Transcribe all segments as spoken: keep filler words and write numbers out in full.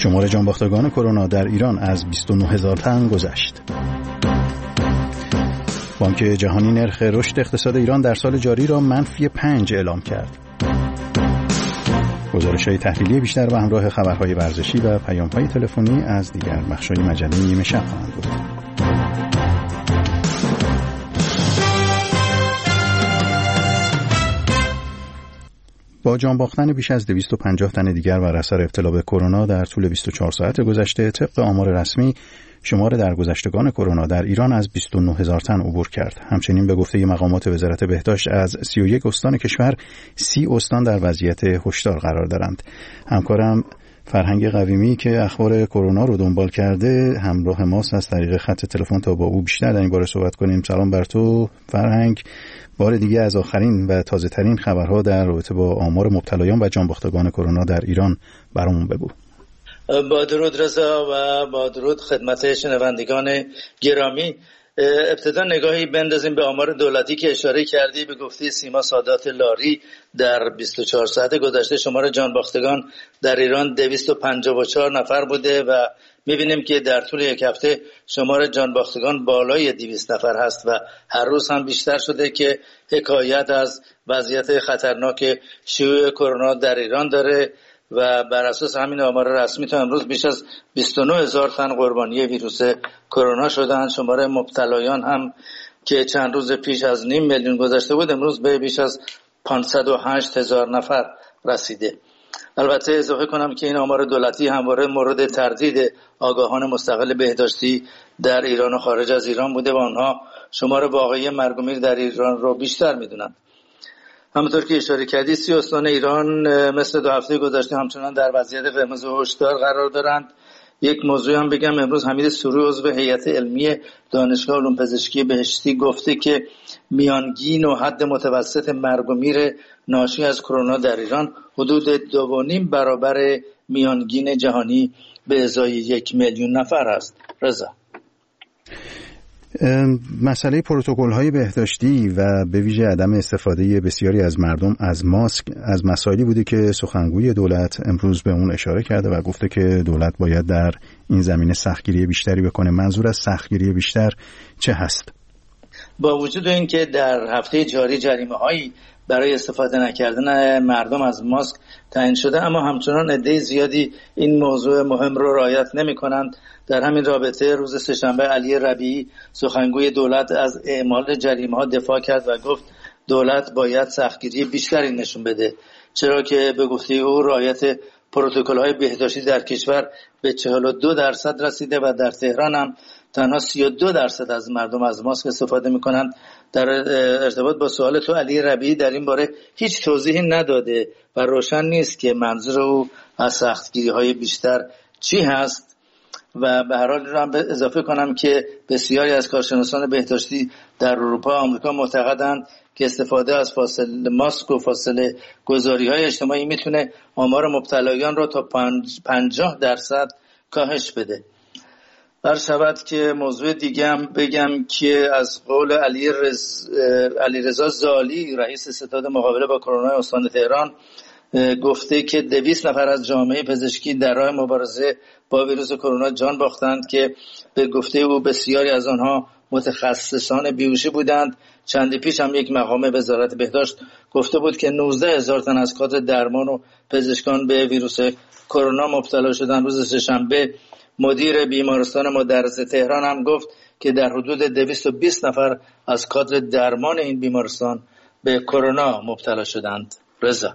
شمار جانباختگان کرونا در ایران از بیست و نه هزار تن گذشت. بانک جهانی نرخ رشد اقتصاد ایران در سال جاری را منفی پنج اعلام کرد. گزارش‌های تحلیلی بیشتر و همراه خبرهای ورزشی و پیام‌های تلفنی از دیگر بخش‌های مجله نیمه شب خواهند بود. با جان باختن بیش از دویست و پنجاه تن دیگر بر اثر ابتلا به کرونا در طول بیست و چهار ساعت گذشته، طبق آمار رسمی شمار درگذشتگان کرونا در ایران از بیست و نه هزار تن عبور کرد. همچنین به گفته مقامات وزارت بهداشت از سی و یک استان کشور، سی استان در وضعیت هشدار قرار دارند. همکارم فرهنگ قویمی که اخبار کرونا رو دنبال کرده همراه ماست از طریق خط تلفن تا با او بیشتر در این باره صحبت کنیم. سلام بر تو فرهنگ. بار دیگه از آخرین و تازه ترین خبرها در رابطه با آمار مبتلایان و جانباختگان کرونا در ایران برامون بگو. با درود رضا و با درود خدمت شنوندگان گرامی. ابتدا نگاهی بندازیم به آمار دولتی که اشاره کردی. به گفته سیما سادات لاری در بیست و چهار ساعت گذشته شمار جانباختگان در ایران دویست و پنجاه و چهار نفر بوده و می‌بینیم که در طول یک هفته شمار جانباختگان بالای دویست نفر هست و هر روز هم بیشتر شده که حکایت از وضعیت خطرناک شیوع کرونا در ایران داره و بر اساس همین آمار رسمی تا امروز بیش از بیست و نه هزار تن قربانی ویروس کرونا شدند. شمار مبتلایان هم که چند روز پیش از نیم میلیون گذشته بود امروز به بیش از پانصد و هشت هزار نفر رسیده. البته اضافه کنم که این آمار دولتی همواره مورد تردید آگاهان مستقل بهداشتی در ایران و خارج از ایران بوده و آنها شمار واقعی مرگ و میر در ایران رو بیشتر میدونند. همونطور که اشاره کردی سی استان ایران مثل دو هفته گذشته همچنان در وضعیت قرمز و هشدار قرار دارند. یک موضوع هم بگم، امروز حمید سروری عضو هیئت علمی دانشگاه علوم پزشکی بهشتی گفته که میانگین و حد متوسط مرگ و میر ناشی از کرونا در ایران حدود دو و نیم برابر میانگین جهانی به ازای یک میلیون نفر است. رضا، مسئله پروتکل‌های بهداشتی و به ویژه عدم استفاده بسیاری از مردم از ماسک از مسائلی بوده که سخنگوی دولت امروز به اون اشاره کرده و گفته که دولت باید در این زمینه سختگیری بیشتری بکنه. منظور از سختگیری بیشتر چه هست؟ با وجود اینکه در هفته جاری جریمه‌هایی برای استفاده نکردن مردم از ماسک تعیین شده، اما همچنان عده زیادی این موضوع مهم رو رعایت نمی‌کنند. در همین رابطه روز سه‌شنبه علی ربیعی سخنگوی دولت از اعمال جریمه‌ها دفاع کرد و گفت دولت باید سختگیری بیشتری نشون بده، چرا که به گفته او رعایت پروتکل‌های بهداشتی در کشور به چهل و دو درصد رسیده و در تهران هم تنها سی و دو درصد از مردم از ماسک استفاده می‌کنند. در ارتباط با سوال تو علی ربیعی در این باره هیچ توضیحی نداده و روشن نیست که منظور او از سختگیری‌های بیشتر چی هست و به هر حال رو هم اضافه کنم که بسیاری از کارشناسان بهداشتی در اروپا و آمریکا معتقدند که استفاده از فاصله ماسک و فاصله گذاری‌های اجتماعی میتونه آمار مبتلایان رو تا پنجاه درصد کاهش بده. هر شود که موضوع دیگه هم بگم که از قول علی رز... علی رضا زالی رئیس ستاد مقابله با کرونا استان تهران گفته که دویست نفر از جامعه پزشکی در راه مبارزه با ویروس کرونا جان باختند که به گفته او بسیاری از آنها متخصصان بیهوشی بودند. چندی پیش هم یک مقام وزارت بهداشت گفته بود که نوزده هزار تن از کادر درمان و پزشکان به ویروس کرونا مبتلا شدند. روز سه‌شنبه مدیر بیمارستان مدرس تهران هم گفت که در حدود دویست و بیست نفر از کادر درمان این بیمارستان به کرونا مبتلا شدند. رضا،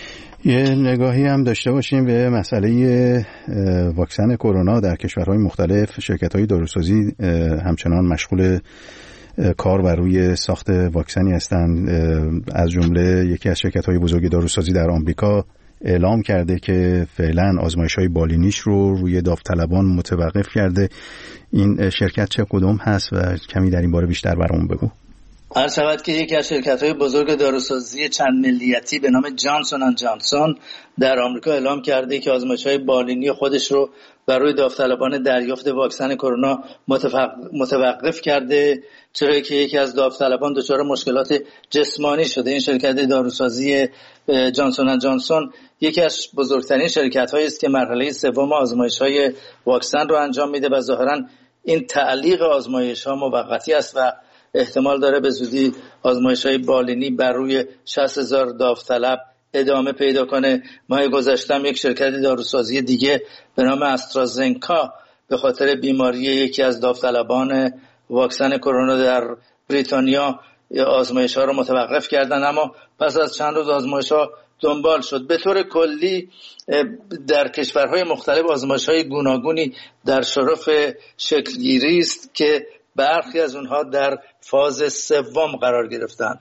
یه نگاهی هم داشته باشیم به مسئله واکسن کرونا در کشورهای مختلف. شرکت‌های داروسازی همچنان مشغول کار بر روی ساخت واکسنی هستند. از جمله یکی از شرکت‌های بزرگ داروسازی در آمریکا اعلام کرده که فعلا آزمایش‌های بالینیش رو روی داوطلبان متوقف کرده. این شرکت چه کدوم هست و کمی در این باره بیشتر برامون بگو. هر شود که یکی از شرکت‌های بزرگ داروسازی چند ملیتی به نام جانسون اند جانسون در آمریکا اعلام کرده که آزمایش‌های بالینی خودش رو بر روی داوطلبان دریافت واکسن کرونا متوقف کرده، چرا که یکی از داوطلبان دچار مشکلات جسمانی شده. این شرکت داروسازی جانسون اند جانسون یکی از بزرگترین شرکت‌هایی است که مرحله سوم آزمایش‌های واکسن رو انجام میده و ظاهراً این تعلیق آزمایش‌ها موقتی است و احتمال داره به زودی آزمایش‌های بالینی بر روی شصت هزار داوطلب ادامه پیدا کنه. ماه گذشته یک شرکت داروسازی دیگه به نام استرازنکا به خاطر بیماری یکی از داوطلبان واکسن کرونا در بریتانیا آزمایش‌ها رو متوقف کردن، اما پس از چند روز آزمایش‌ها دنبال شد. به طور کلی در کشورهای مختلف آزمایش‌های گوناگونی در شرف شکلگیری است که برخی از اونها در فاز سوم قرار گرفتند.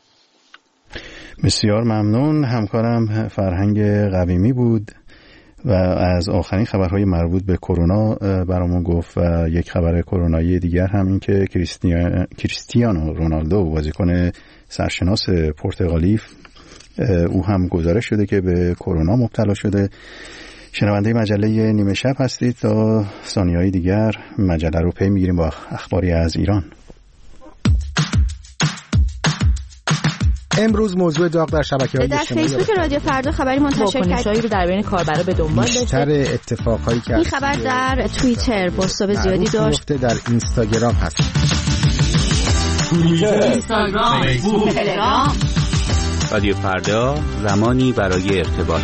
بسیار ممنون. همکارم فرهنگ قویمی بود و از آخرین خبرهای مربوط به کرونا برامون گفت و یک خبر کرونایی دیگر هم این که کریستیانو رونالدو بازیکن سرشناس پرتغالی او هم گزارش شده که به کرونا مبتلا شده. شنونده مجله نیمه شب هستید. تا ثانیه‌های دیگر مجله رو پی میگیریم با اخباری از ایران. امروز موضوع داغ در شبکه‌های اجتماعی در فیسبوک رادیو فردا خبری منتشر کرد رو در بین کاربرا به دنبال داشته. بیشتر اتفاقایی که این خبر در توییتر پست زیادی داشت. در اینستاگرام هست. توییتر، اینستاگرام، فیسبوک، تلگرام. رادیو فردا، زمانی برای ارتباط.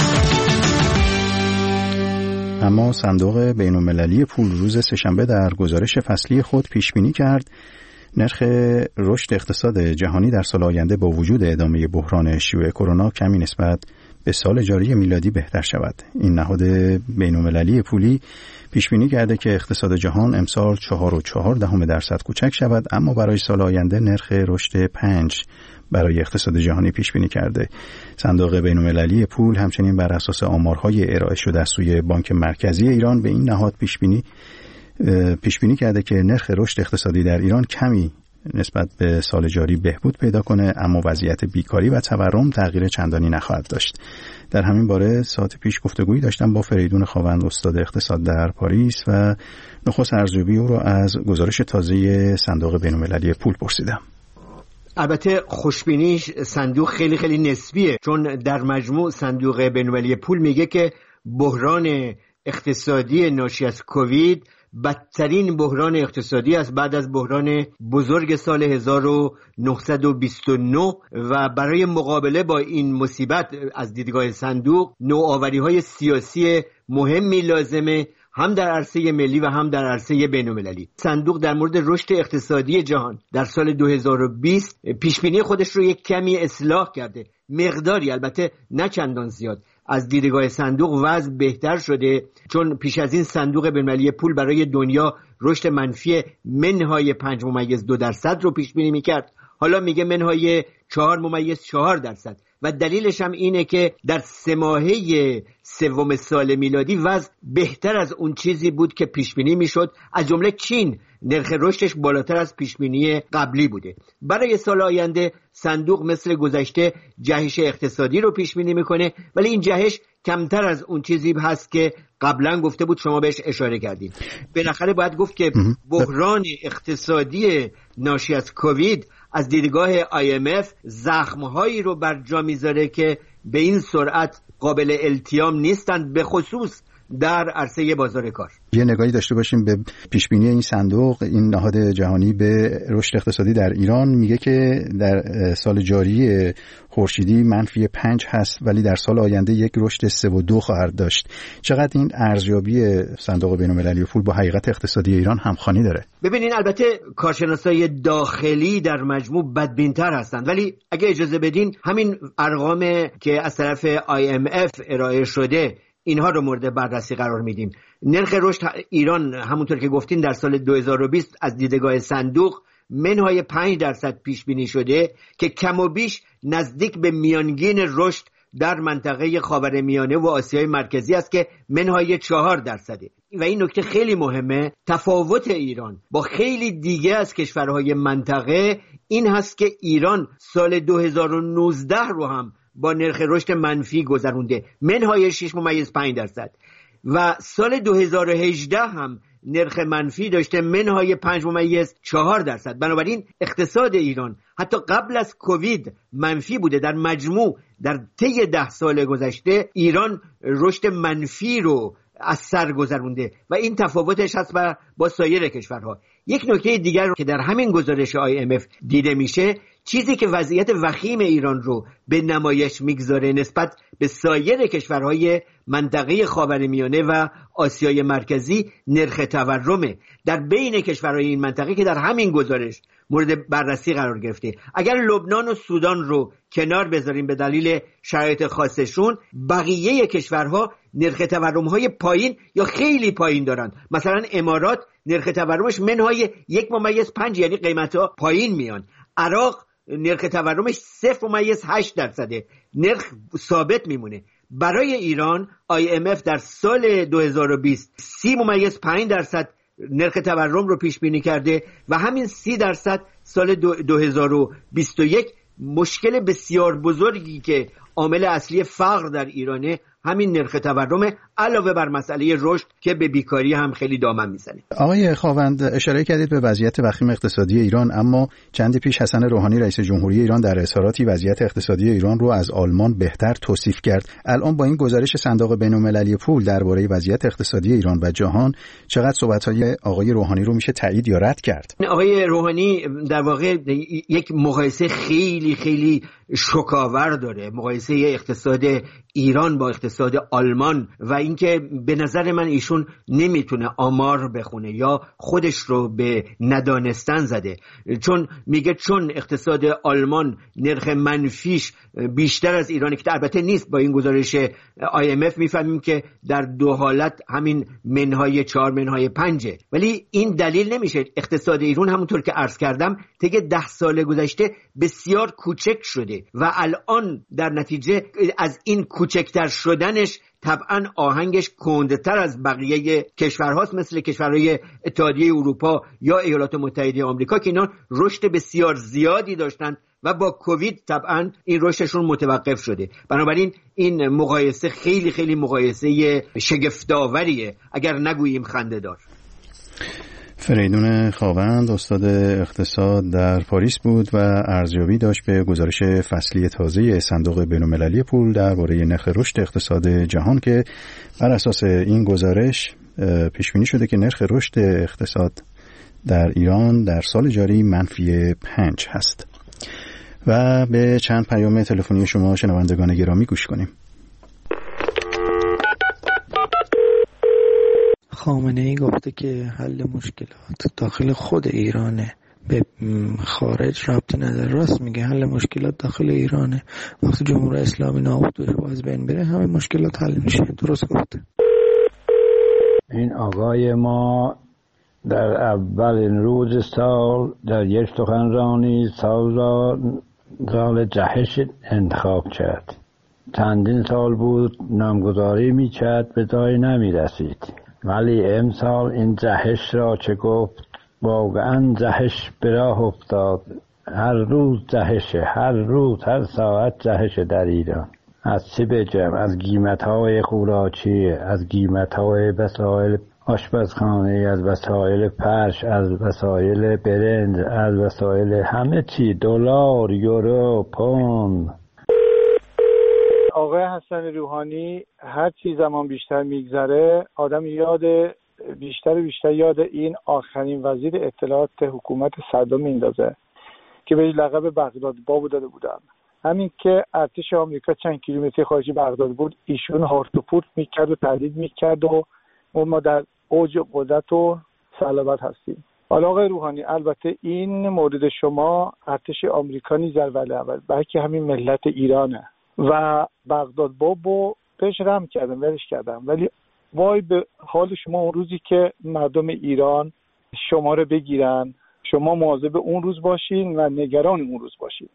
اما صندوق بین‌المللی پول روز سه‌شنبه در گزارش فصلی خود پیش بینی کرد نرخ رشد اقتصاد جهانی در سال آینده با وجود ادامه بحران شیوع کرونا کمی نسبت به سال جاری میلادی بهتر شود. این نهاد بین‌المللی پولی پیش بینی کرده که اقتصاد جهان امسال چهار و چهار دهم درصد کوچک شود، اما برای سال آینده نرخ رشد پنج برای اقتصاد جهانی پیش بینی کرده. صندوق بین‌المللی پول همچنین بر اساس آمارهای ارائه شده از سوی بانک مرکزی ایران به این نهاد پیش بینی پیش بینی کرده که نرخ رشد اقتصادی در ایران کمی نسبت به سال جاری بهبود پیدا کنه، اما وضعیت بیکاری و تورم تغییر چندانی نخواهد داشت. در همین باره ساعت پیش گفتگویی داشتم با فریدون خاوند، استاد اقتصاد در پاریس، و نخست ارزیابی او را از گزارش تازه صندوق بین‌المللی پول پرسیدم. البته خوشبینیش صندوق خیلی خیلی نسبیه، چون در مجموع صندوق بین‌المللی پول میگه که بحران اقتصادی ناشی از کووید بدترین بحران اقتصادی است بعد از بحران بزرگ سال هزار و نهصد و بیست و نه و برای مقابله با این مصیبت از دیدگاه صندوق نوآوری‌های سیاسی مهمی لازمه، هم در عرصه ملی و هم در عرصه بین‌المللی. صندوق در مورد رشد اقتصادی جهان در سال دو هزار و بیست پیشبینی خودش رو یک کمی اصلاح کرده، مقداری، البته نه چندان زیاد. از دیدگاه صندوق وضع بهتر شده، چون پیش از این صندوق بین‌المللی پول برای دنیا رشد منفی منهای پنج ممیز دو درصد رو پیش بینی میکرد، حالا میگه منهای چهار ممیز چهار درصد و دلیلش هم اینه که در سه ماهه سوم سال میلادی وضع بهتر از اون چیزی بود که پیش بینی میشد، از جمله چین نرخ رشدش بالاتر از پیش بینی قبلی بوده. برای سال آینده صندوق مثل گذشته جهش اقتصادی رو پیش بینی میکنه، ولی این جهش کمتر از اون چیزی هست که قبلا گفته بود، شما بهش اشاره کردید. بالاخره باید گفت که بحران اقتصادی ناشی از کووید از دیدگاه آی ام اف زخم‌هایی رو بر جا میذاره که به این سرعت قابل التیام نیستند، به خصوص در عرصه بازار کار. یه نگاهی داشته باشیم به پیشبینی این صندوق، این نهاد جهانی به رشد اقتصادی در ایران. میگه که در سال جاری خورشیدی منفی پنج هست، ولی در سال آینده یک رشد سه و دو خواهد داشت. چقدر این ارزیابی صندوق بین‌المللی پول با حقیقت اقتصادی ایران همخوانی داره؟ ببینین، البته کارشناسای داخلی در مجموع بدبین‌تر هستند، ولی اگه اجازه بدین همین ارقام که از طرف آی ام اف ارائه شده اینها رو مورد بررسی قرار میدیم. نرخ رشد ایران همونطور که گفتین در سال دو هزار و بیست از دیدگاه صندوق منهای پنج درصد پیش بینی شده که کم و بیش نزدیک به میانگین رشد در منطقه خاورمیانه و آسیای مرکزی است که منهای چهار درصده. و این نکته خیلی مهمه، تفاوت ایران با خیلی دیگه از کشورهای منطقه این هست که ایران سال دو هزار و نوزده رو هم با نرخ رشد منفی گذرونده، منهای شش ممیز پنج درصد. و سال دو هزار و هجده هم نرخ منفی داشته منهای پنج ممیز چهار درصد. بنابراین اقتصاد ایران حتی قبل از کووید منفی بوده. در مجموع در طی ده سال گذشته ایران رشد منفی رو از سر گذرونده و این تفاوتش هست با, با سایر کشورها. یک نکته دیگر که در همین گزارش آی ام اف دیده میشه، چیزی که وضعیت وخیم ایران رو به نمایش میگذاره نسبت به سایر کشورهای منطقه خاورمیانه و آسیای مرکزی، نرخ تورمه در بین کشورهای این منطقه که در همین گزارش مورد بررسی قرار گرفته. اگر لبنان و سودان رو کنار بذاریم به دلیل شرایط خاصشون، بقیه کشورها نرخ تورم‌های پایین یا خیلی پایین دارن. مثلا امارات نرخ تورمش منهای یک ممیز پنج، یعنی قیمت‌ها پایین میان. عراق نرخ تورمش صفر ممیز هشت درصده، نرخ ثابت میمونه. برای ایران آی ام اف در سال دو هزار و بیست سی ممیز پنج درصد نرخ تورم رو پیش بینی کرده و همین سی درصد سال دو هزار و بیست و یک. مشکل بسیار بزرگی که عامل اصلی فقر در ایرانه همین نرخ تورم، علاوه بر مسئله رشد که به بیکاری هم خیلی دامن میزنه. آقای خاوند، اشاره کردید به وضعیت وخیم اقتصادی ایران، اما چندی پیش حسن روحانی رئیس جمهوری ایران در اظهاراتی وضعیت اقتصادی ایران رو از آلمان بهتر توصیف کرد. الان با این گزارش صندوق بین‌المللی پول درباره وضعیت اقتصادی ایران و جهان، چقدر صحبت‌های آقای روحانی رو میشه تایید یا رد کرد؟ آقای روحانی در واقع یک مقایسه خیلی خیلی شوک‌آور داره، مقایسه اقتصاد ایران با اقتصاد آلمان، و اینکه به نظر من ایشون نمیتونه آمار بخونه یا خودش رو به ندانستن زده، چون میگه چون اقتصاد آلمان نرخ منفیش بیشتر از ایرانه، که البته نیست. با این گزارش آی ام اف میفهمیم که در دو حالت همین منهای چهار منهای پنجه، ولی این دلیل نمیشه. اقتصاد ایران همونطور که عرض کردم طی ده سال گذشته بسیار کوچک شده و الان در نتیجه از این کوچکتر شدنش طبعا آهنگش کندتر از بقیه کشورهاست، مثل کشورهای اتحادیه اروپا یا ایالات متحده آمریکا که اینا رشد بسیار زیادی داشتن و با کووید طبعا این رشدشون متوقف شده. بنابراین این مقایسه خیلی خیلی مقایسه شگفت‌آوریه، اگر نگوییم خنده‌دار. فریدون خاوند استاد اقتصاد در پاریس بود و ارزیابی داشت به گزارش فصلی تازه صندوق بین‌المللی پول درباره نرخ رشد اقتصاد جهان که بر اساس این گزارش پیش بینی شده که نرخ رشد اقتصاد در ایران در سال جاری منفی پنج هست. و به چند پیام تلفنی شما شنوندگان گرامی گوش کنیم. خامنه‌ای گفته که حل مشکلات داخل خود ایرانه، به خارج ربطی نداره. راست میگه، حل مشکلات داخل ایرانه. وقتی جمهوری اسلامی نابود بشه و از بین بره همه مشکلات حل میشه. درست گفته. این آقای ما در اولین روز سال در یک سخنرانی سال را سال جهش انتخاب کرد. چندین سال بود نامگذاری میکرد به جایی نمیرسید، ولی امسال این جهش را چه گفت، واقعا جهش به راه افتاد. هر روز جهشه، هر روز هر ساعت جهشه در ایران. از چه بگم؟ از قیمت‌های خوراکی، از قیمت‌های وسایل آشپزخانه، از وسایل فرش، از وسایل برنج، از وسایل همه چی، دلار، یورو، پوند. آقای حسن روحانی هر چی زمان بیشتر میگذره آدم یاد بیشتر و بیشتر یاد این آخرین وزیر اطلاعات حکومت صدام میندازه که به لقب بغداد بابو داده بودن. همین که ارتش آمریکا چند کیلومتر خارج بغداد بود ایشون هارت و پورت میکرد و تهدید میکرد و ما در اوج قدرت و صلابت هستیم. حالا آقای روحانی البته این مورد شما ارتش آمریکا نیست در ولی اول، بلکه همین ملت ایرانه و بغداد بابو پیش رم کردم ورش کردم، ولی وای به حال شما اون روزی که مردم ایران شما رو بگیرن، شما مواظب اون روز باشین و نگران اون روز باشین.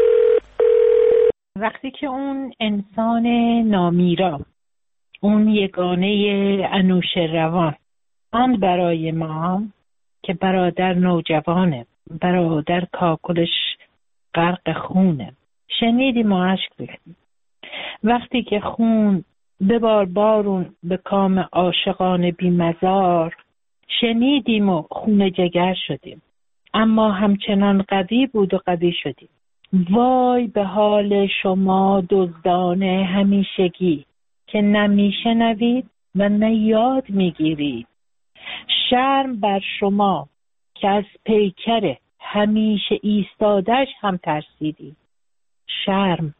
وقتی که اون انسان نامیرا، اون یگانه انوشیروان آن برای ما که برادر نوجوانه، برادر کاکلش غرق خونه، شنیدی ما اشک ریختیم. وقتی که خون ببار بارون به کام عاشقان بیمزار، شنیدیم و خون جگر شدیم، اما همچنان قوی بود و قوی شدیم. وای به حال شما دزدان همیشگی که نه میشنوید و نه یاد میگیرید. شرم بر شما که از پیکر همیشه ایستادش هم ترسیدید. شرم.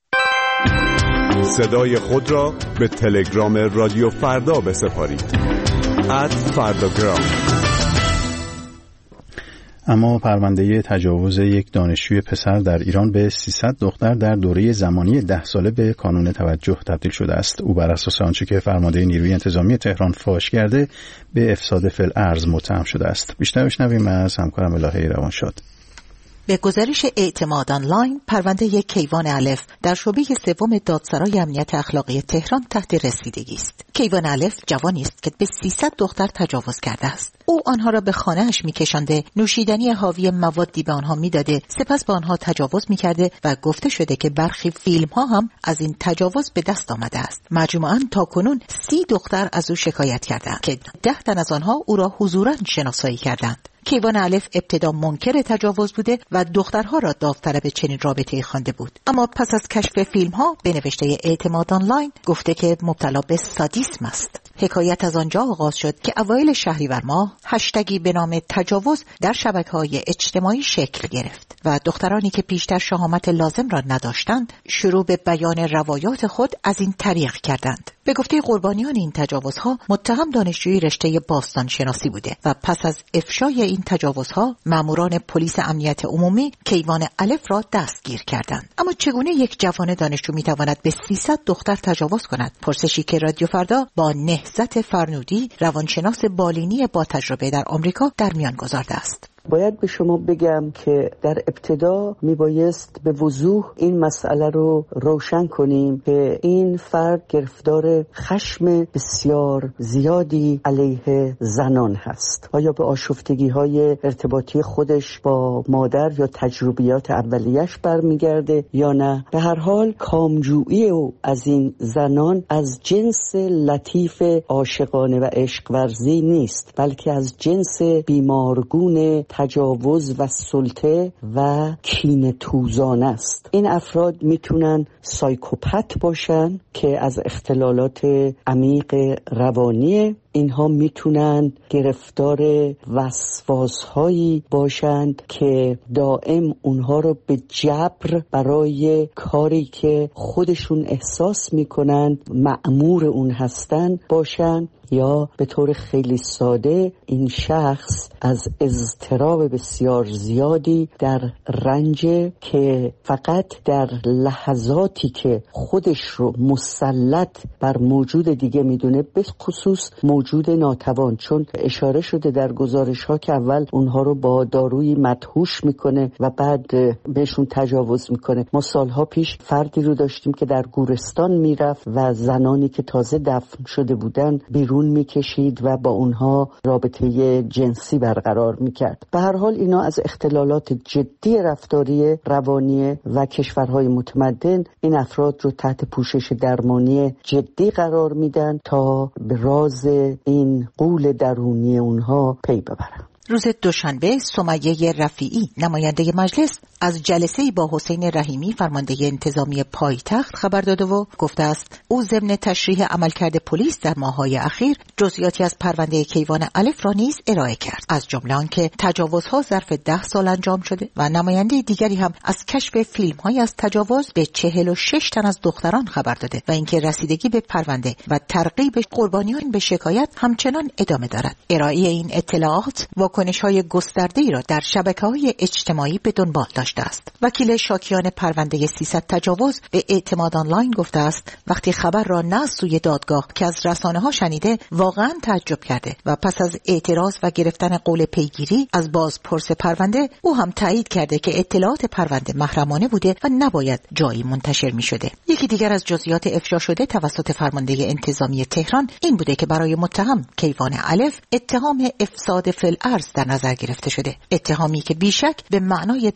صدای خود را به تلگرام رادیو فردا بسپارید. ات فرداگرام. اما پرونده تجاوز یک دانشجوی پسر در ایران به سیصد دختر در دوره زمانی ده ساله به کانون توجه تبدیل شده است. او بر اساس آنچه که فرمانده نیروی انتظامی تهران فاش کرده به افساد فی‌الارض متهم شده است. بیشتر بشنویم از همکارم الهه روانشاد. به گزارش اعتماد آنلاین، پرونده کیوان الف در شعبه سوم دادسرای امنیت اخلاقی تهران تحت رسیدگی است. کیوان الف جوانی است که به سیصد دختر تجاوز کرده است. او آنها را به خانه‌اش می‌کشانده، نوشیدنی حاوی موادی به آنها می‌داده، سپس به آنها تجاوز می‌کرده و گفته شده که برخی فیلم‌ها هم از این تجاوز به دست آمده است. مجموعاً تاکنون سی دختر از او شکایت کردند که ده تن از آنها او را حضوراً شناسایی کردند. کیوان الف ابتدا منکر تجاوز بوده و دخترها را داوطلب چنین رابطه‌ای خوانده بود، اما پس از کشف فیلم‌ها به نوشته اعتماد آنلاین گفته که مبتلا به سادیسم است. حکایت از آنجا آغاز شد که اوایل شهریور ماه هشتگی به نام تجاوز در شبکه‌های اجتماعی شکل گرفت و دخترانی که پیشتر شهامت لازم را نداشتند شروع به بیان روایات خود از این طریق کردند. به گفته قربانیان این تجاوزها، متهم دانشجوی رشته باستان شناسی بوده و پس از افشای این تجاوزها ماموران پلیس امنیت عمومی کیوان الف را دستگیر کردند. اما چگونه یک جوان دانشجو میتواند به سیصد دختر تجاوز کند؟ پرسشی که رادیو فردا با نهضت فرنودی، روانشناس بالینی با تجربه در آمریکا، در میان گذارده است. باید به شما بگم که در ابتدا میبایست به وضوح این مسئله رو روشن کنیم که این فرد گرفتار خشم بسیار زیادی علیه زنان هست. آیا به آشفتگی های ارتباطی خودش با مادر یا تجربیات اولیش برمیگرده یا نه؟ به هر حال کامجویی او از این زنان از جنس لطیف عاشقانه و عشق ورزی نیست، بلکه از جنس بیمارگون تجاوز و سلطه و کینه توزان است. این افراد میتونن سایکوپت باشن که از اختلالات عمیق روانی، اینها میتونن گرفتار وسواس‌هایی باشند که دائم اونها رو به جبر برای کاری که خودشون احساس میکنن مأمور اون هستن باشن، یا به طور خیلی ساده این شخص از اضطراب بسیار زیادی در رنج که فقط در لحظاتی که خودش رو مسلط بر موجود دیگه میدونه، به خصوص موجود ناتوان، چون اشاره شده در گزارش ها که اول اونها رو با دارویی مدهوش میکنه و بعد بهشون تجاوز میکنه. ما سالها پیش فردی رو داشتیم که در گورستان میرفت و زنانی که تازه دفن شده بودن بیرون میکشید و با اونها رابطه جنسی برقرار میکرد. به هر حال اینا از اختلالات جدی رفتاری روانی و کشورهای متمدن این افراد رو تحت پوشش درمانی جدی قرار میدن تا به راز این غول درونی اونها پی ببرن. روز دوشنبه سمیه رفیعی نماینده مجلس از جلسه‌ای با حسین رحیمی فرمانده انتظامی پایتخت خبر داده و گفته است او ضمن تشریح عملکرد پلیس در ماه‌های اخیر جزئیاتی از پرونده کیوان الف را نیز ارائه کرد، از جمله آنکه تجاوزها ظرف ده سال انجام شده و نماینده دیگری هم از کشف فیلم‌های از تجاوز به چهل و شش تن از دختران خبر داده و اینکه رسیدگی به پرونده و ترغیب قربانیان به شکایت همچنان ادامه دارد. ارائه این اطلاعات واکنش‌های گسترده‌ای را در شبکه‌های اجتماعی به دنبال داشته است. وکیل شاکیان پرونده سیصد تجاوز به اعتماد آنلاین گفته است وقتی خبر را نه از سوی دادگاه که از رسانه‌ها شنیده واقعاً تعجب کرده و پس از اعتراض و گرفتن قول پیگیری از بازپرس پرونده او هم تایید کرده که اطلاعات پرونده محرمانه بوده و نباید جایی منتشر می‌شده. یکی دیگر از جزئیات افشا شده توسط فرمانده انتظامی تهران این بوده که برای متهم کیوان الف اتهام افساد فی‌الارض در نظر گرفته شده، اتهامی که بیشک به معنای در برداشت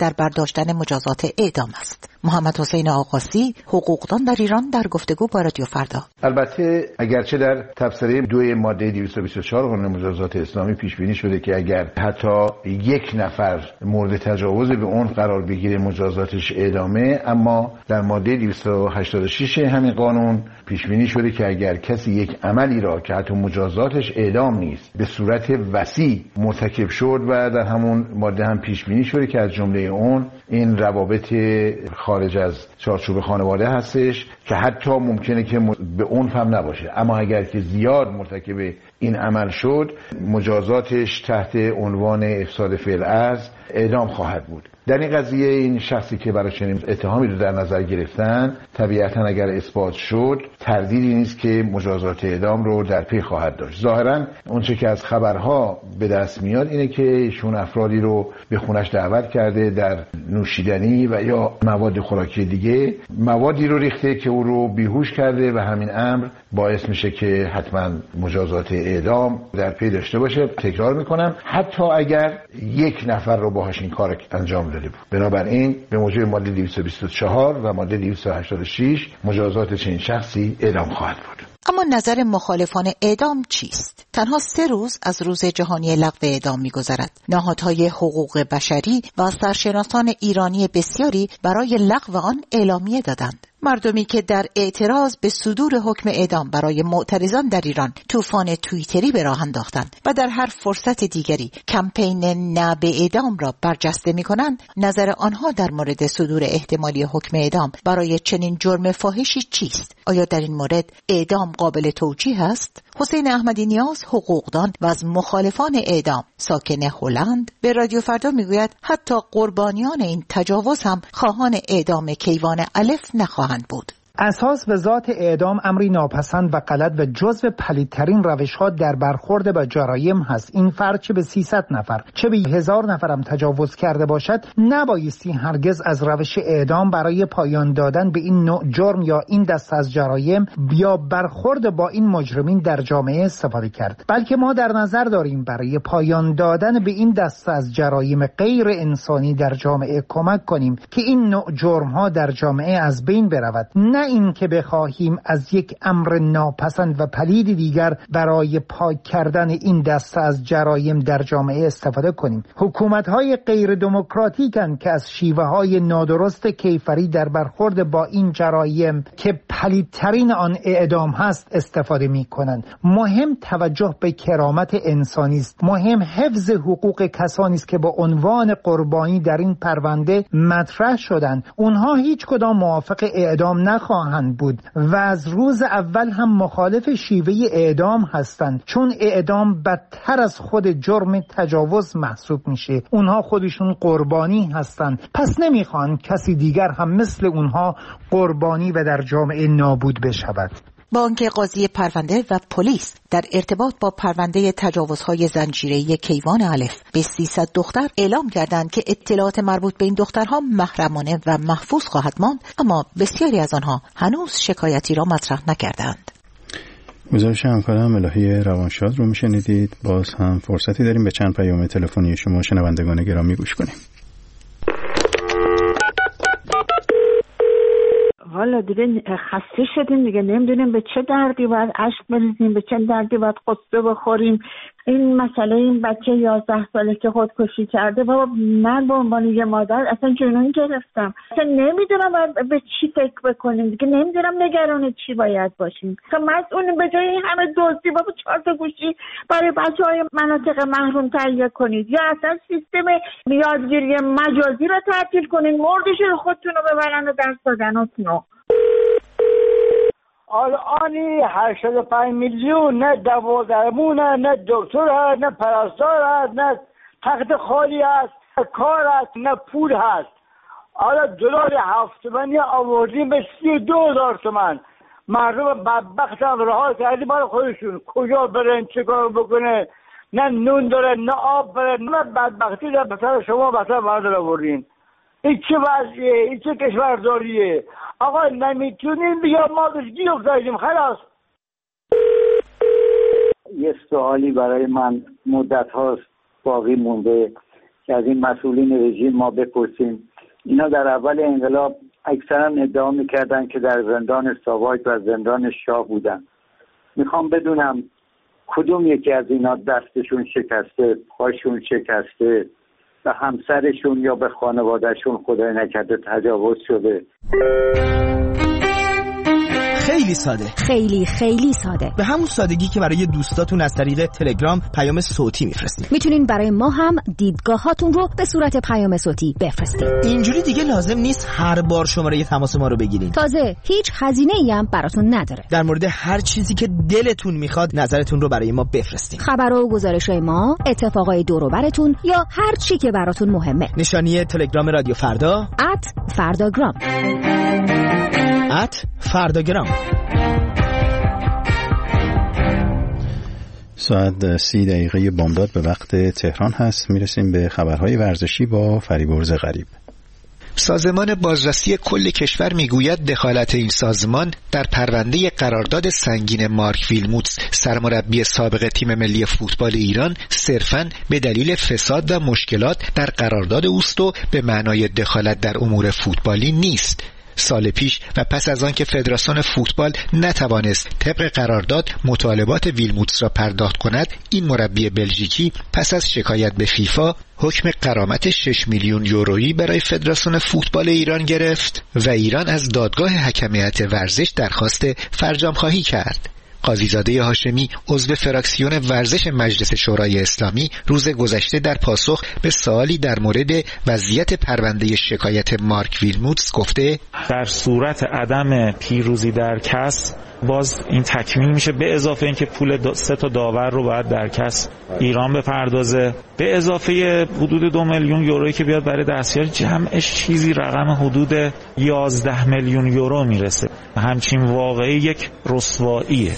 برداشتن مجازات اعدام است. محمد حسین آقاسی، حقوقدان در ایران، در گفتگو با رادیو فردا. البته اگرچه در تفسیر دو ماده دویست و بیست و چهار قانون مجازات اسلامی پیش بینی شده که اگر حتی یک نفر مورد تجاوز به اون قرار بگیره مجازاتش اعدامه، اما در ماده دویست و هشتاد و شش همین قانون پیش بینی شده که اگر کسی یک عملی را که حتی مجازاتش اعدام نیست به صورت وسیع مرتکب شد و در همون ماده هم پیش بینی شده که از جمله اون این روابط خارج از چارچوب خانواده هستش که حتی ممکنه که به اون هم نباشه، اما اگر که زیاد مرتکب این عمل شد مجازاتش تحت عنوان افساد فی‌الارض اعدام خواهد بود. در این قضیه این شخصی که برای چنین اتهامی رو در نظر گرفتن طبیعتا اگر اثبات شد تردیدی نیست که مجازات اعدام رو در پی خواهد داشت. ظاهرا اونچه که از خبرها به دست میاد اینه که ایشون افرادی رو به خونش دعوت کرده، در نوشیدنی و یا مواد خوراکی دیگه موادی رو ریخته که او رو بیهوش کرده و همین امر باعث میشه که حتما مجازات اعدام در پی داشته باشه. تکرار میکنم حتی اگر یک نفر رو باهاش این کار انجام داده بود. بنابراین به موجب ماده دویست و بیست و چهار و ماده دویست و هشتاد و شش مجازات چنین شخصی اعدام خواهد بود. اما نظر مخالفان اعدام چیست؟ تنها سه روز از روز جهانی لغو اعدام می‌گذرد. نهادهای حقوق بشری و سرشناسان ایرانی بسیاری برای لغو آن اعلامیه دادند. مردمی که در اعتراض به صدور حکم اعدام برای معترضان در ایران طوفان توییتری به راه انداختند و در هر فرصت دیگری کمپین نه به اعدام را برجسته می‌کنند، نظر آنها در مورد صدور احتمالی حکم اعدام برای چنین جرم فاحشی چیست؟ آیا در این مورد اعدام قابل توجیه است؟ حسین احمدی نیاز، حقوقدان و از مخالفان اعدام ساکن هلند، به رادیو فردا میگوید حتی قربانیان این تجاوز هم خواهان اعدام کیوان الف نخواهند بود. اساس به ذات اعدام امری ناپسند و غلط و جزو پلیدترین روش‌ها در برخورد با جرایم هست. این فرد چه به سیصد نفر چه به هزار نفرم تجاوز کرده باشد نبایستی هرگز از روش اعدام برای پایان دادن به این نوع جرم یا این دست از جرایم یا برخورد با این مجرمین در جامعه استفاده کرد، بلکه ما در نظر داریم برای پایان دادن به این دست از جرایم غیر انسانی در جامعه کمک کنیم که این نوع جرم‌ها در جامعه از بین برود، نه این که بخواهیم از یک امر ناپسند و پلید دیگر برای پاک کردن این دسته از جرایم در جامعه استفاده کنیم. حکومت‌های غیر دموکراتیکن که از شیوه‌های نادرست کیفری در برخورد با این جرایم که پلیدترین آن اعدام هست استفاده می‌کنند. مهم توجه به کرامت انسانی است. مهم حفظ حقوق کسانی است که با عنوان قربانی در این پرونده مطرح شدند. اونها هیچ کدام موافق اعدام نخواهند بود و از روز اول هم مخالف شیوه اعدام هستند، چون اعدام بدتر از خود جرم تجاوز محسوب میشه. اونها خودشون قربانی هستند، پس نمیخوان کسی دیگر هم مثل اونها قربانی و در جامعه نابود بشود. با آنکه قاضی پرونده و پلیس در ارتباط با پرونده تجاوزهای زنجیره‌ای کیوان الف به سیصد دختر اعلام کردند که اطلاعات مربوط به این دخترها محرمانه و محفوظ خواهد ماند، اما بسیاری از آنها هنوز شکایتی را مطرح نکردند. گزارش همکارم الهی روانشاد رو میشنیدید. باز هم فرصتی داریم به چند پیام تلفنی شما شنوندگان گرامی گوش کنیم. حالا دیگه خسته شدیم دیگه، نمیدونیم به چه دردی باید عشق بریزیم، به چه دردی باید قصه بخوریم. این مسئله این بچه یازده ساله که خودکشی کرده، بابا من به عنوان یه مادر اصلا جنون گرفتم، اصلا نمیدونم باید به چی فکر بکنیم دیگه، نمیدونم نگران چی باید باشیم. تا مسئولین به جای این همه دزدی بابا چهار تا گوشی برای بچه های مناطق محروم تهیه کنید، یا اصلا سیستم یادگیری مجازی رو تعطیل کنید، مردش رو خودتون رو ببرن و درس دادناتون. الانی هشتاد و پنج میلیون نه دوادرمونه، نه دکتر هست، نه پرستار هست، نه تخت خالی هست، نه کار هست، نه پول هست. حالا دلار هفت تومانی آوردیم به سی و دو هزار تومن. مردم بدبخت هم رها کردیم برای خودشون، کجا برن چه کار بکنه؟ نه نون داره نه آب داره، نه بدبختی در بسر شما بسر مردم آوردین. این چه وضعیه؟ این چه کشورداریه؟ آقا نمیتونیم بیا ما بشگی افتادیم خلاص. یه سوالی برای من مدت هاست باقی مونده که از این مسئولین رژیم ما بپرسیم اینا در اول انقلاب اکثرا ادعا میکردن که در زندان ساواک و زندان شاه بودن. میخوام بدونم کدوم یکی از اینا دستشون شکسته، پاشون شکسته و همسرشون یا به خانوادهشون خدای نکرده تجاوز شده. خیلی ساده، خیلی خیلی ساده، به همون سادگی که برای دوستاتون از طریق تلگرام پیام صوتی میفرستین. میتونین برای ما هم دیدگاهاتون رو به صورت پیام صوتی بفرستین. اینجوری دیگه لازم نیست هر بار شماره تماس ما رو بگیرین. تازه هیچ هزینه ای هم براتون نداره. در مورد هر چیزی که دلتون میخواد نظرتون رو برای ما بفرستین. خبرها و گزارش‌های ما، اتفاقای دور و براتون یا هر چی که براتون مهمه. نشانی تلگرام رادیو فردا ات فرداگرام ات فرداگرام. ساعت سی دقیقه بامداد به وقت تهران هست. میرسیم به خبرهای ورزشی با فریبرز غریب. سازمان بازرسی کل کشور میگوید دخالت این سازمان در پرونده قرارداد سنگین مارک ویلموتس سرمربی سابق تیم ملی فوتبال ایران صرفاً به دلیل فساد و مشکلات در قرارداد اوست و به معنای دخالت در امور فوتبالی نیست. سال پیش و پس از آن که فدراسیون فوتبال نتوانست طبق قرارداد مطالبات ویلموتس را پرداخت کند، این مربی بلژیکی پس از شکایت به فیفا حکم غرامت شش میلیون یورویی برای فدراسیون فوتبال ایران گرفت و ایران از دادگاه حکمیت ورزش درخواست فرجام‌خواهی کرد. قاضیزاده هاشمی عضو فراکسیون ورزش مجلس شورای اسلامی روز گذشته در پاسخ به سوالی در مورد وضعیت پرونده شکایت مارک ویلموتس گفته در صورت عدم پیروزی در کس باز این تکمیل میشه، به اضافه اینکه پول دا سه تا داور رو باید در کس ایران بپردازه، به اضافه حدود دو میلیون یورویی که بیاد برای دستیار، جمعش چیزی رقم حدود یازده میلیون یورو میرسه. همچین واقعی یک رسواییه.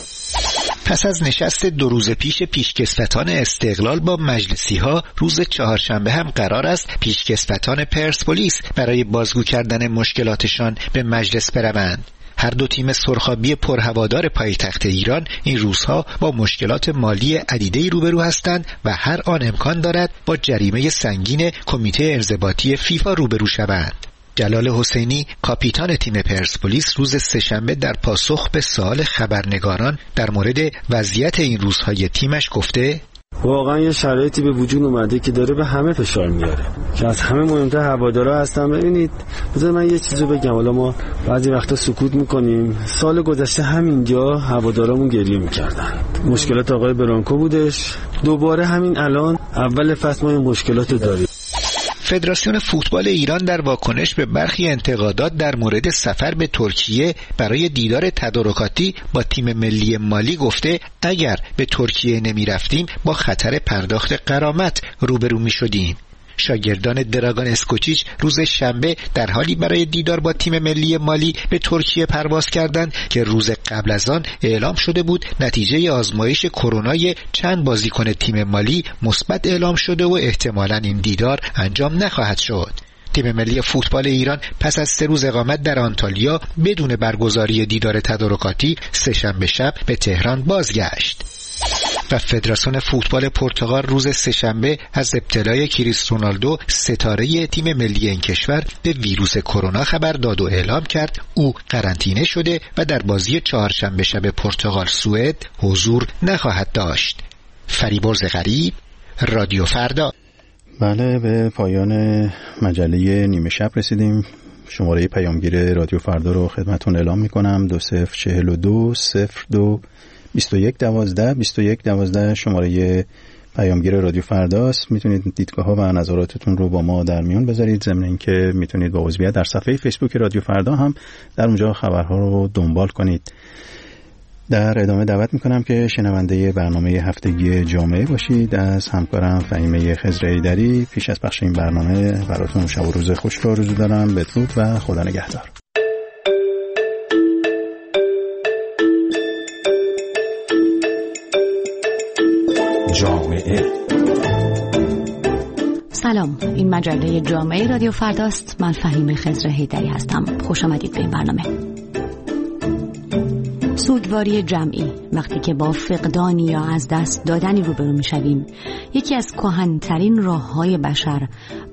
پس از نشست دو روز پیش پیشکسوتان استقلال با مجلسی ها، روز چهارشنبه هم قرار است پیشکسوتان پرسپولیس برای بازگو کردن مشکلاتشان به مجلس بروند. هر دو تیم سرخابی پرهوادار پایتخت ایران این روزها با مشکلات مالی عدیده‌ای روبرو هستند و هر آن امکان دارد با جریمه سنگین کمیته انضباطی فیفا روبرو شوند. جلال حسینی کاپیتان تیم پرسپولیس روز سه‌شنبه در پاسخ به سوال خبرنگاران در مورد وضعیت این روزهای تیمش گفته واقعا یه شرایطی به وجود اومده که داره به همه فشار میاره که از همه مهمتر هوادارا هستن. ببینید بذار من یه چیزو بگم، حالا ما بعضی وقتا سکوت میکنیم. سال گذشته همینجا هوادارامون گریه میکردن، مشکلات آقای برانکو بودش، دوباره همین الان اول فصل ما این مشکلاتو داریم. فدراسیون فوتبال ایران در واکنش به برخی انتقادات در مورد سفر به ترکیه برای دیدار تدارکاتی با تیم ملی مالی گفته اگر به ترکیه نمی رفتیم با خطر پرداخت غرامت روبرو می شدیم. شاگردان دراگان اسکوچیچ روز شنبه در حالی برای دیدار با تیم ملی مالی به ترکیه پرواز کردند که روز قبل از آن اعلام شده بود نتیجه آزمایش کرونای چند بازیکن تیم مالی مثبت اعلام شده و احتمالاً این دیدار انجام نخواهد شد. تیم ملی فوتبال ایران پس از سه روز اقامت در آنتالیا بدون برگزاری دیدار تدارکاتی سه‌شنبه شب به تهران بازگشت. و فدراسیون فوتبال پرتغال روز سه‌شنبه از ابتلای کریستیانو رونالدو ستاره تیم ملی این کشور به ویروس کرونا خبر داد و اعلام کرد او قرنطینه شده و در بازی چهارشنبه شب پرتغال سوئد حضور نخواهد داشت. فریبرز غریب، رادیو فردا. بله، به پایان مجله نیمه شب رسیدیم. شماره پیامگیر رادیو فردا رو خدمتون اعلام میکنم: دو صفر چهل و دو صفر دو بیست و یک دوازده بیست و یک دوازده شماره پیامگیر رادیو فرداست. میتونید دیدگاه ها و نظراتتون رو با ما در میون بذارید، ضمن اینکه میتونید با عضویت در صفحه فیسبوک رادیو فردا هم در اونجا خبرها رو دنبال کنید. در ادامه دعوت میکنم که شنونده برنامه هفتگی جامعه باشید از همکارم فهیمه خضراییدری. پیش از پخش این برنامه براتون شب و روز خوش رو آرزو دارم. بدرود و خدا نگهدار. جامعه. سلام، این مجله جامعه رادیو فرداست. من فهیمه خضراییدری هستم. خوش آمدید به این برنامه. سوگواری جمعی، وقتی که با فقدانی یا از دست دادنی روبرو می‌شویم، یکی از کهن‌ترین راه‌های بشر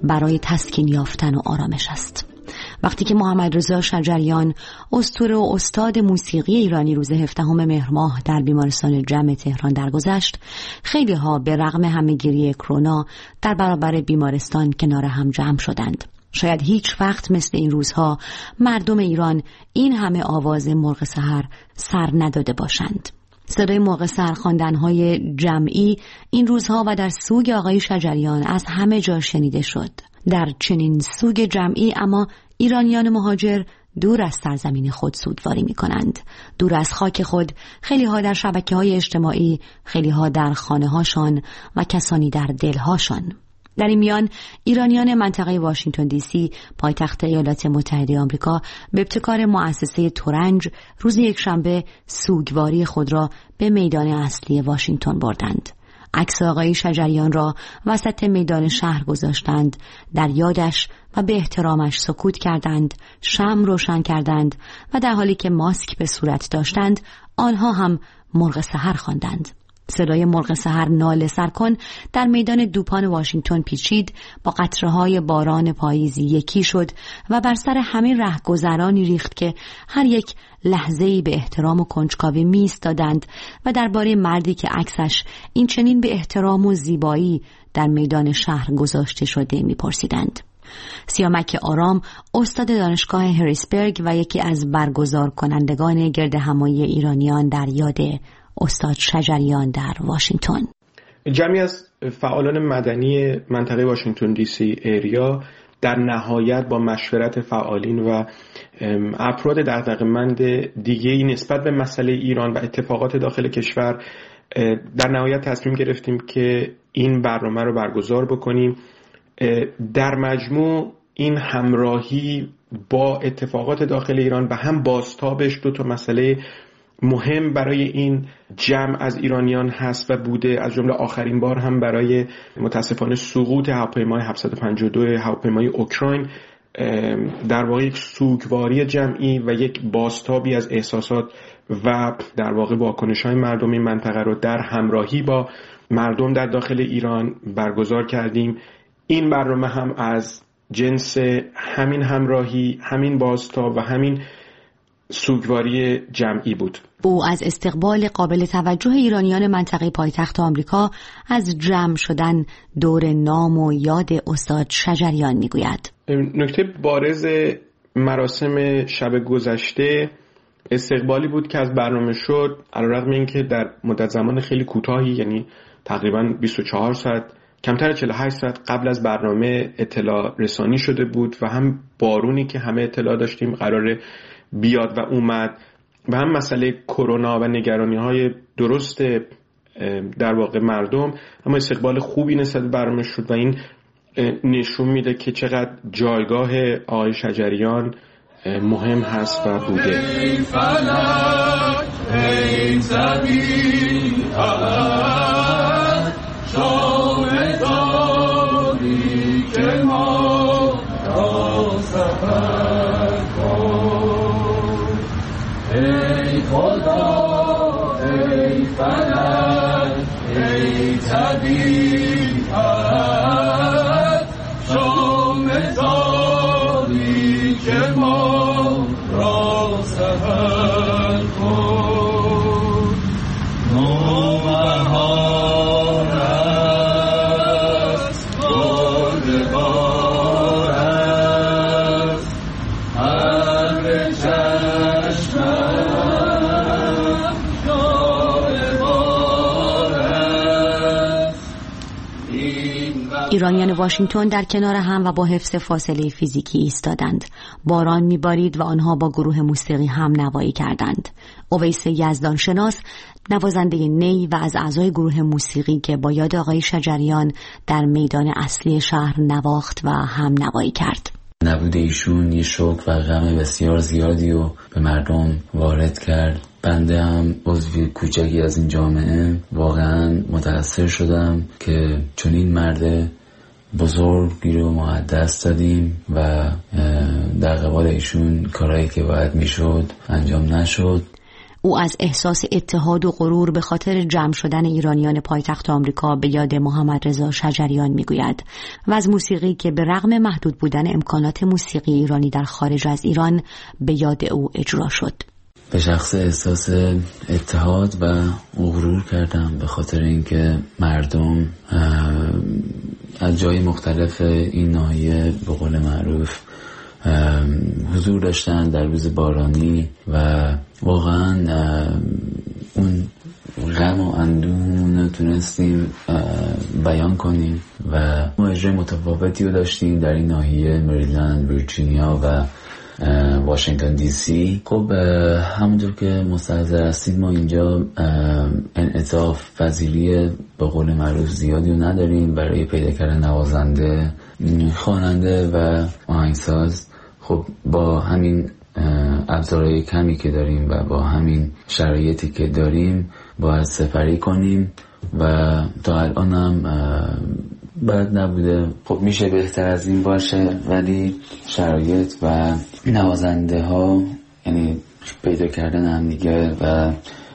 برای تسکین یافتن و آرامش است. وقتی که محمد رضا شجریان اسطوره و استاد موسیقی ایرانی روز هفدهم مهر ماه در بیمارستان جمع تهران درگذشت، خیلی ها به رغم همه‌گیری کرونا در برابر بیمارستان کنار هم جمع شدند. شاید هیچ وقت مثل این روزها مردم ایران این همه آواز مرغ سحر سر نداده باشند. صدای مرغ سحر خواندن‌های جمعی این روزها و در سوگ آقای شجریان از همه جا شنیده شد. در چنین سوگ جمعی اما ایرانیان مهاجر دور از سرزمین خود سوگواری می کنند. دور از خاک خود، خیلی ها در شبکه های اجتماعی، خیلی ها در خانه هاشان و کسانی در دل هاشان. در این میان ایرانیان منطقه واشنگتن دی سی پایتخت ایالات متحده آمریکا به ابتکار مؤسسه تورنج روز یکشنبه سوگواری خود را به میدان اصلی واشنگتن بردند. عکس آقای شجریان را وسط میدان شهر گذاشتند، در یادش و به احترامش سکوت کردند، شمع روشن کردند و در حالی که ماسک به صورت داشتند آنها هم مرغ سحر خواندند. صدای مرغ سحر ناله سرکن در میدان دوپان واشنگتن پیچید، با قطره‌های باران پاییزی یکی شد و بر سر همه رهگذرانی ریخت که هر یک لحظه‌ای به احترام و کنجکاوی می‌ایستادند و درباره مردی که عکسش این چنین به احترام و زیبایی در میدان شهر گذاشته شده می‌پرسیدند. سیامک آرام، استاد دانشگاه هریسبرگ و یکی از برگزار کنندگان گرد همایی ایرانیان در یاد استاد شجریان در واشنگتن. جمعی از فعالان مدنی منطقه واشنگتن دی سی ایریا در نهایت با مشورت فعالین و افراد دغدغه‌مند دیگه‌ای نسبت به مسئله ایران و اتفاقات داخل کشور در نهایت تصمیم گرفتیم که این برنامه رو برگزار بکنیم. در مجموع این همراهی با اتفاقات داخل ایران و هم بازتابش دو تا مسئله مهم برای این جمع از ایرانیان هست و بوده، از جمله آخرین بار هم برای متاسفانه سقوط هواپیمای هفتصد و پنجاه و دو هواپیمای اوکراین در واقع یک سوگواری جمعی و یک بازتابی از احساسات و در واقع واکنش‌های مردم این منطقه رو در همراهی با مردم در داخل ایران برگزار کردیم. این برنامه هم از جنس همین همراهی، همین بازتاب و همین سوگواری جمعی بود. او از استقبال قابل توجه ایرانیان منطقه پایتخت آمریکا از جمع شدن دور نام و یاد استاد شجریان میگوید. نکته بارز مراسم شب گذشته استقبالی بود که از برنامه شد، علیرغم اینکه در مدت زمان خیلی کوتاهی، یعنی تقریباً بیست و چهار ساعت، کمتر چهل و هشت ساعت قبل از برنامه اطلاع رسانی شده بود و هم بارونی که همه اطلاع داشتیم قراره بیاد و اومد و هم مسئله کرونا و نگرانی‌های درست در واقع مردم، اما استقبال خوبی نسبت برنامه شد و این نشون میده که چقدر جایگاه آقای شجریان مهم هست و بوده. ای فلک ای زمین شاهدانی که ما را سفر کن، ای خدا ای فلک ای طبیعت شاهدانی که ما را سفر کن. نوبهار است بردبار است ابر چشمم شاهدبار است. ایرانیان واشنگتن در کنار هم و با حفظ فاصله فیزیکی ایستادند. باران میبارید و آنها با گروه موسیقی هم نوایی کردند. اویس یزدان شناس، نوازنده نی و از اعضای گروه موسیقی که با یاد آقای شجریان در میدان اصلی شهر نواخت و هم نوایی کرد. نبود ایشون یه شوق و غم بسیار زیادی رو به مردم وارد کرد. بنده هم عضوی کوچکی از این جامعه واقعا متأثر شدم که چنین مرد بزرگی رو ما از دست دادیم و در قبال ایشون کارهایی که باید میشد انجام نشد. او از احساس اتحاد و غرور به خاطر جمع شدن ایرانیان پایتخت آمریکا به یاد محمد رضا شجریان میگوید و از موسیقی که به رغم محدود بودن امکانات موسیقی ایرانی در خارج از ایران به یاد او اجرا شد. به شخص احساس اتحاد و غرور کردم به خاطر اینکه مردم از جای مختلف این ناحیه به قول معروف حضور داشتن در روز بارانی و واقعا اون غم و اندوهمون رو تونستیم بیان کنیم و ما اجرای متفاوتی رو داشتیم در این ناحیه مریلند، ویرجینیا و واشنگتن دی سی. خب همونطور که مستحضر هستید ما اینجا انعطاف پذیری به قول معروف زیادی رو نداریم برای پیدا کردن نوازنده، خواننده و آهنگساز. خب با همین ابزارهای کمی که داریم و با همین شرایطی که داریم باید سپری کنیم و تا الان هم بد نبوده. خب میشه بهتر از این باشه ولی شرایط و نوازنده ها یعنی پیدا کردن هم دیگه و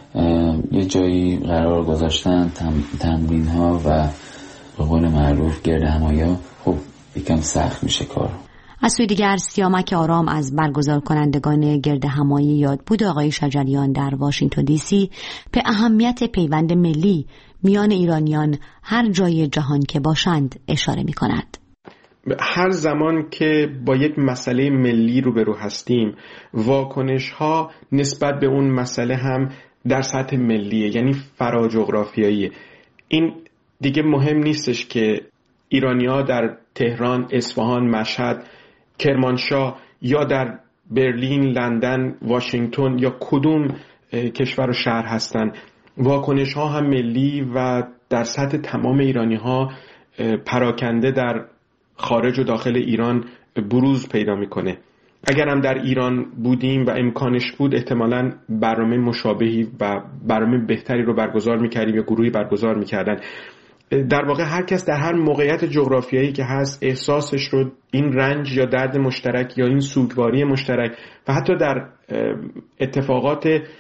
یه جایی قرار گذاشتن تم، تمرین ها و به قول معروف گرد همایا خب یکم سخت میشه کار. از سوی دیگر سیامک آرام از برگزار کنندگان گرد همایی یاد بود آقای شجریان در واشنگتن دی سی به اهمیت پیوند ملی میان ایرانیان هر جای جهان که باشند اشاره می کند. هر زمان که با یک مسئله ملی روبرو هستیم واکنش ها نسبت به اون مسئله هم در سطح ملیه، یعنی فراجغرافیاییه. این دیگه مهم نیستش که ایرانی‌ها در تهران، اصفهان، مشهد، کرمانشاه یا در برلین، لندن، واشنگتن یا کدوم کشور و شهر هستن. واکنش ها هم ملی و در سطح تمام ایرانی ها پراکنده در خارج و داخل ایران بروز پیدا میکنه. اگر هم در ایران بودیم و امکانش بود احتمالاً برنامه مشابهی و برنامه بهتری رو برگزار میکردیم یا گروهی برگزار میکردن. در واقع هر کس در هر موقعیت جغرافیایی که هست احساسش رو این رنج یا درد مشترک یا این سوگواری مشترک و حتی در اتفاقات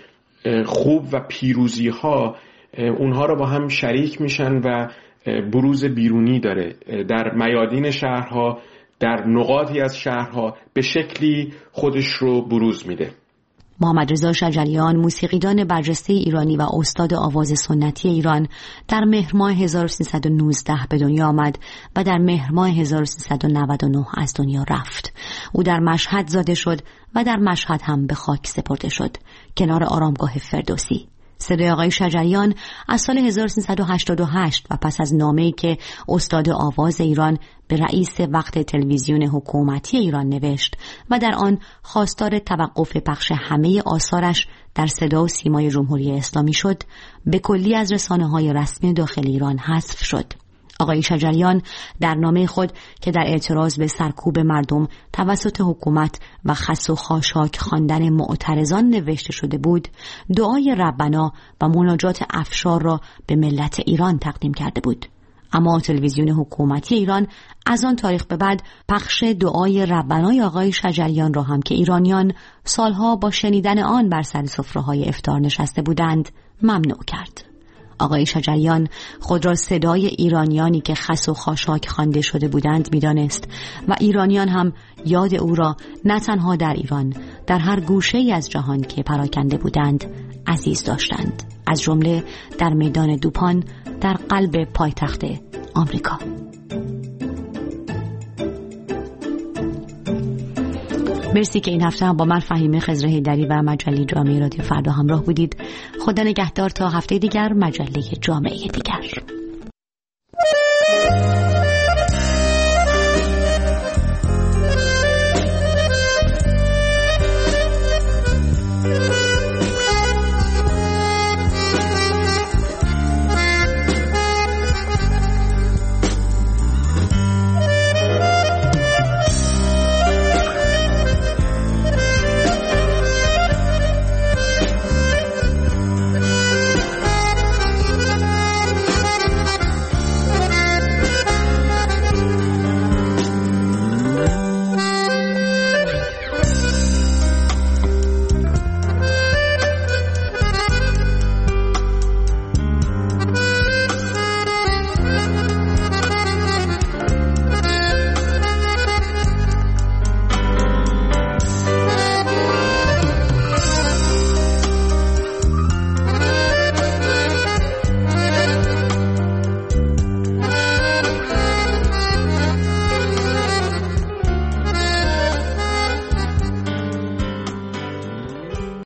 خوب و پیروزی ها اونها رو با هم شریک میشن و بروز بیرونی داره در میادین شهرها، در نقاطی از شهرها به شکلی خودش رو بروز میده. محمد رضا شجریان موسیقیدان برجسته ایرانی و استاد آواز سنتی ایران در مهر ماه هزار و سیصد و نوزده به دنیا آمد و در مهر ماه هزار و سیصد و نود و نه از دنیا رفت. او در مشهد زاده شد و در مشهد هم به خاک سپرده شد کنار آرامگاه فردوسی. صدای آقای شجریان از سال هزار و سیصد و هشتاد و هشت و پس از نامه‌ای که استاد آواز ایران به رئیس وقت تلویزیون حکومتی ایران نوشت و در آن خواستار توقف پخش همه آثارش در صدا و سیمای جمهوری اسلامی شد، به کلی از رسانه‌های رسمی داخل ایران حذف شد. آقای شجریان در نامه خود که در اعتراض به سرکوب مردم توسط حکومت و خس و خاشاک خواندن معترضان نوشته شده بود، دعای ربنا و مناجات افشار را به ملت ایران تقدیم کرده بود. اما تلویزیون حکومتی ایران از آن تاریخ به بعد پخش دعای ربنای آقای شجریان را هم که ایرانیان سالها با شنیدن آن بر سر سفره‌های افطار نشسته بودند ممنوع کرد. آقای شجریان خود را صدای ایرانیانی که خس و خاشاک خوانده شده بودند می‌دانست و ایرانیان هم یاد او را نه تنها در ایران، در هر گوشه‌ای از جهان که پراکنده بودند عزیز داشتند، از جمله در میدان دوپان در قلب پایتخت آمریکا. مرسی که این هفته هم با من فهیمه خضر حیدری و مجله جامعه رادیو فردا همراه بودید. خدا نگهدار تا هفته دیگر، مجله جامعه دیگر.